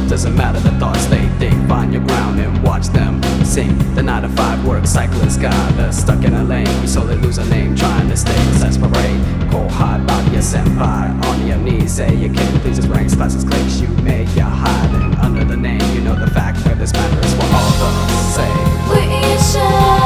doesn't matter the thoughts they think. Find your ground and watch them sing. The 9 to 5 work cyclists got us stuck in a lane. We slowly lose our name trying to stay desperate. Cold hard about your senpai on your knees. Say you can't please his ranks, classes, clicks. You make your hiding under the name. You know the fact that this matter is for all the same. We should